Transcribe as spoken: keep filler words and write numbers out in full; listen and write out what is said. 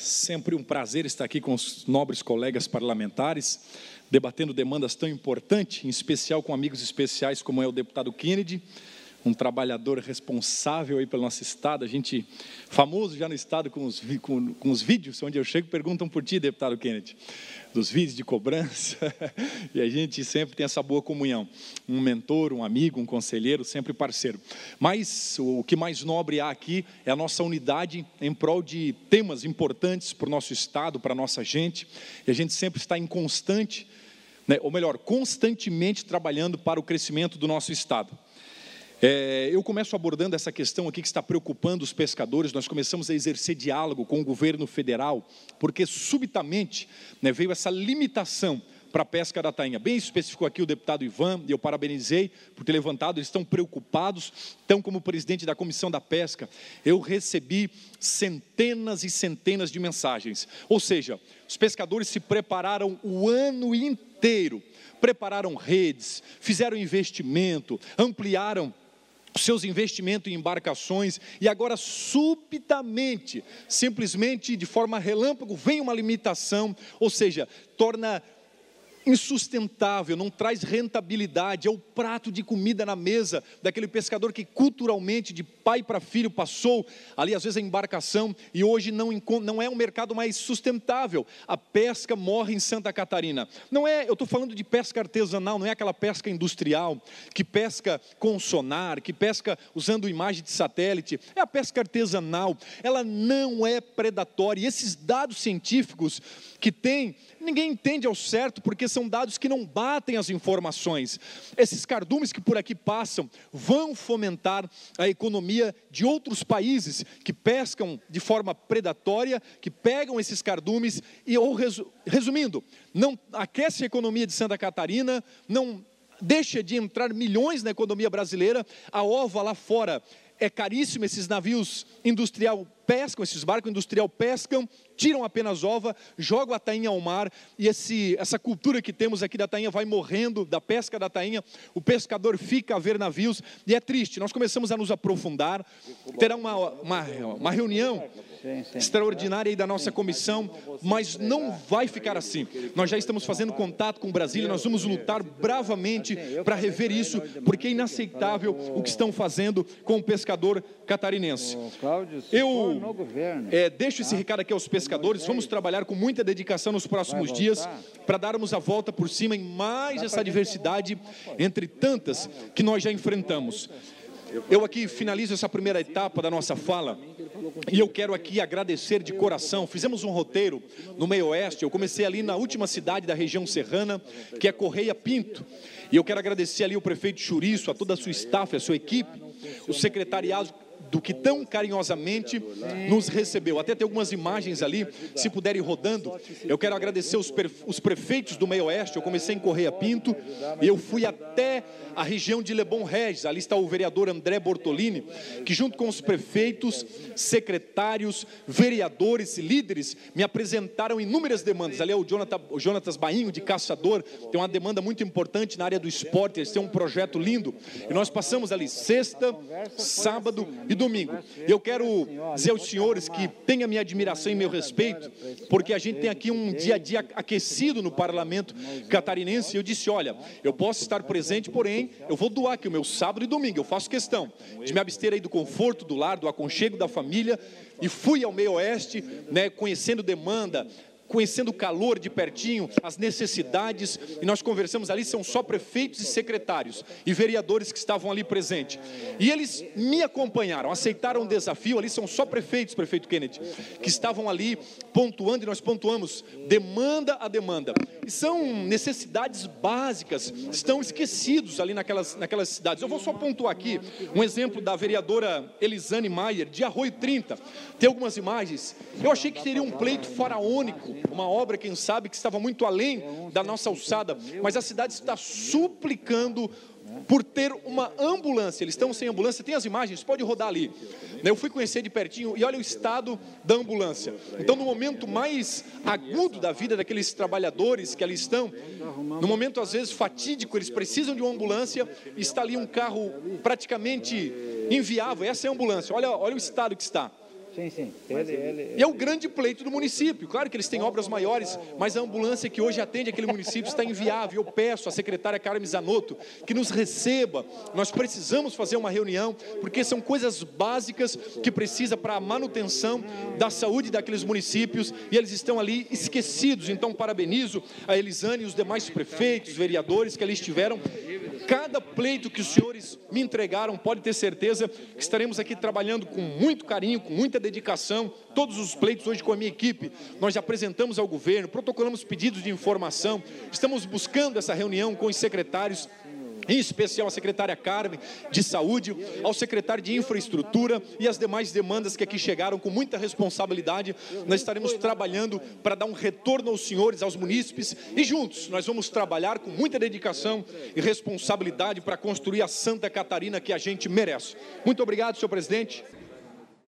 Sempre um prazer estar aqui com os nobres colegas parlamentares, debatendo demandas tão importantes, em especial com amigos especiais como é o deputado Kennedy, um trabalhador responsável aí pelo nosso estado, a gente famoso já no estado com os, com, com os vídeos, onde eu chego perguntam por ti, deputado Kennedy, dos vídeos de cobrança, e a gente sempre tem essa boa comunhão, um mentor, um amigo, um conselheiro, sempre parceiro. Mas o que mais nobre há aqui é a nossa unidade em prol de temas importantes para o nosso estado, para a nossa gente, e a gente sempre está em constante, né, ou melhor, constantemente trabalhando para o crescimento do nosso estado. É, eu começo abordando essa questão aqui que está preocupando os pescadores. Nós começamos a exercer diálogo com o governo federal, porque subitamente, né, veio essa limitação para a pesca da tainha. Bem especificou aqui o deputado Ivan, e eu parabenizei por ter levantado, eles estão preocupados. Então, como presidente da Comissão da Pesca, eu recebi centenas e centenas de mensagens. Ou seja, os pescadores se prepararam o ano inteiro, prepararam redes, fizeram investimento, ampliaram seus investimentos em embarcações, e agora subitamente, simplesmente de forma relâmpago, vem uma limitação, ou seja, torna insustentável, não traz rentabilidade, é o prato de comida na mesa daquele pescador que culturalmente, de pai para filho, passou ali às vezes a embarcação, e hoje não, não é um mercado mais sustentável. A pesca morre em Santa Catarina. Não é, eu estou falando de pesca artesanal, não é aquela pesca industrial, que pesca com sonar, que pesca usando imagem de satélite, é a pesca artesanal, ela não é predatória, e esses dados científicos que tem, ninguém entende ao certo, porque são dados que não batem as informações. Esses cardumes que por aqui passam vão fomentar a economia de outros países que pescam de forma predatória, que pegam esses cardumes e, ou resumindo, não aquece a economia de Santa Catarina, não deixa de entrar milhões na economia brasileira. A ova lá fora é caríssima, esses navios industrial pescam, esses barcos industrial pescam, tiram apenas ova, jogam a tainha ao mar, e esse, essa cultura que temos aqui da tainha vai morrendo, da pesca da tainha, o pescador fica a ver navios, e é triste. Nós começamos a nos aprofundar, terá uma, uma, uma reunião extraordinária aí da nossa comissão, mas não vai ficar assim. Nós já estamos fazendo contato com Brasília, nós vamos lutar bravamente para rever isso, porque é inaceitável o que estão fazendo com o pescador catarinense. Eu é, deixo esse recado aqui aos pescadores, vamos trabalhar com muita dedicação nos próximos dias, para darmos a volta por cima em mais essa diversidade, entre tantas que nós já enfrentamos. Eu aqui finalizo essa primeira etapa da nossa fala, e eu quero aqui agradecer de coração. Fizemos um roteiro no meio oeste, eu comecei ali na última cidade da região serrana, que é Correia Pinto, e eu quero agradecer ali o prefeito Churiço, a toda a sua staff, a sua equipe, o secretariado, do que tão carinhosamente nos recebeu. Até tem algumas imagens ali, se puderem rodando. Eu quero agradecer os, os prefeitos do meio oeste. Eu comecei em Correia Pinto, e eu fui até a região de Lebon Regis. Ali está o vereador André Bortolini, que junto com os prefeitos, secretários, vereadores e líderes, me apresentaram inúmeras demandas. Ali é o Jonathan, o Jonatas Bainho, de Caçador, tem uma demanda muito importante na área do esporte. Eles têm um projeto lindo, e nós passamos ali sexta, sábado e domingo. Eu quero dizer aos senhores que tenha minha admiração e meu respeito, porque a gente tem aqui um dia a dia aquecido no parlamento catarinense. Eu disse, olha, eu posso estar presente, porém, eu vou doar aqui o meu sábado e domingo. Eu faço questão de me abster aí do conforto do lar, do aconchego da família, e fui ao meio oeste, né, conhecendo demanda, conhecendo o calor de pertinho, as necessidades, e nós conversamos ali. São só prefeitos e secretários e vereadores que estavam ali presentes, e eles me acompanharam, aceitaram o desafio. Ali são só prefeitos, prefeito Kennedy, que estavam ali pontuando, e nós pontuamos demanda a demanda, e são necessidades básicas, estão esquecidos ali naquelas, naquelas cidades. Eu vou só pontuar aqui um exemplo da vereadora Elisane Maier, de Arroio trinta, tem algumas imagens. Eu achei que seria um pleito faraônico, uma obra, quem sabe, que estava muito além da nossa alçada, mas a cidade está suplicando por ter uma ambulância. Eles estão sem ambulância, tem as imagens, pode rodar ali. Eu fui conhecer de pertinho, e olha o estado da ambulância. Então, no momento mais agudo da vida daqueles trabalhadores que ali estão, no momento às vezes fatídico, eles precisam de uma ambulância, e está ali um carro praticamente inviável. Essa é a ambulância, olha, olha o estado que está. Sim, sim. Ele, ele, E é o grande pleito do município. Claro que eles têm obras maiores, mas a ambulância que hoje atende aquele município está inviável. Eu peço à secretária Carmen Zanotto que nos receba. Nós precisamos fazer uma reunião, porque são coisas básicas que precisa para a manutenção da saúde daqueles municípios, e eles estão ali esquecidos. Então, parabenizo a Elisane e os demais prefeitos, vereadores que ali estiveram. Cada pleito que os senhores me entregaram, pode ter certeza que estaremos aqui trabalhando com muito carinho, com muita dedicação. Todos os pleitos hoje com a minha equipe, nós já apresentamos ao governo, protocolamos pedidos de informação, estamos buscando essa reunião com os secretários, em especial a secretária Carmen de Saúde, ao secretário de Infraestrutura e as demais demandas que aqui chegaram com muita responsabilidade. Nós estaremos trabalhando para dar um retorno aos senhores, aos munícipes, e juntos nós vamos trabalhar com muita dedicação e responsabilidade para construir a Santa Catarina que a gente merece. Muito obrigado, senhor presidente.